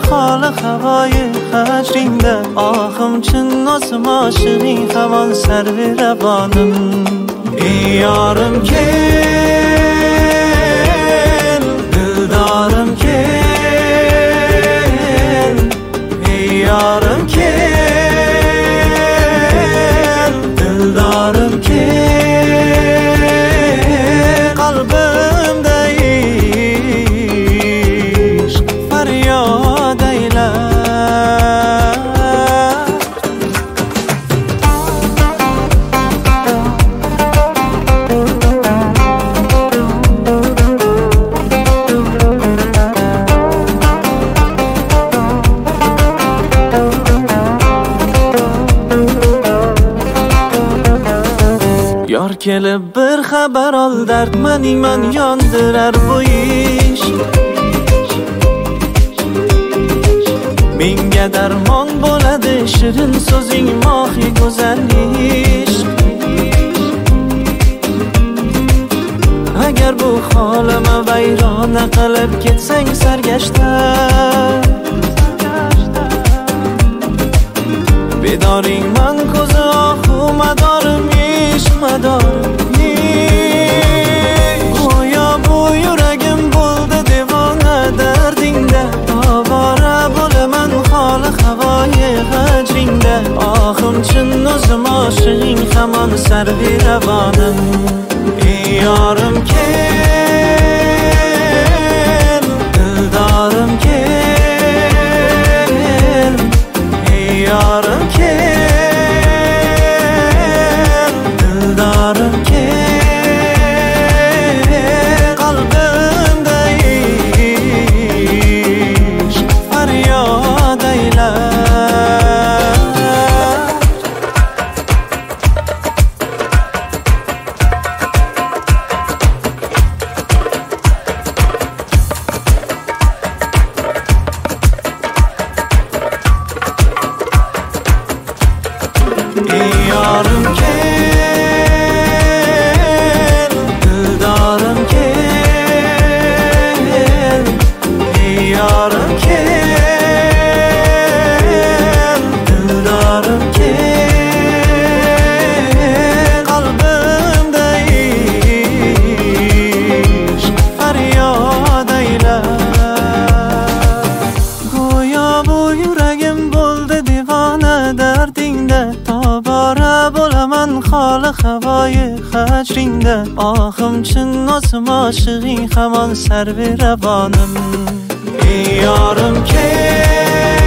خال هوای هجرینده آخم چون نازم عاشقی همان سر به روانم ای یارم که دلدارم که ای یارم که دلدارم که قلبم دیش فریاد ایله یار کل بر خبر ال درد منی من یاندرر بویش minge derman bo'ladi shirin so'zing mohi go'zalish agar bu holima vayrona qilib ketsang sargashta bedoring man ko'zi ohu madorim ishq madorim go'yo bu yuragim bo'ldi devona dardingda tobora bo'laman holi havoyi hajringda oxim chin o'zim oshig'ing hamon sarvi ravonim ey yorim kel dildorim kel ey yorim kel dildorim kel qalbimda ishq faryod aylar ey yorim kel dildorim kel ey yorim kel dildorim kel qalbimda ishq faryod aylar go'yo bu yuragim bo'ldi devona dardingda tobora bo'laman holi havoyi hajringda oxim chin nozim oshig'ing hamon sarvi ravonim ey yorim kel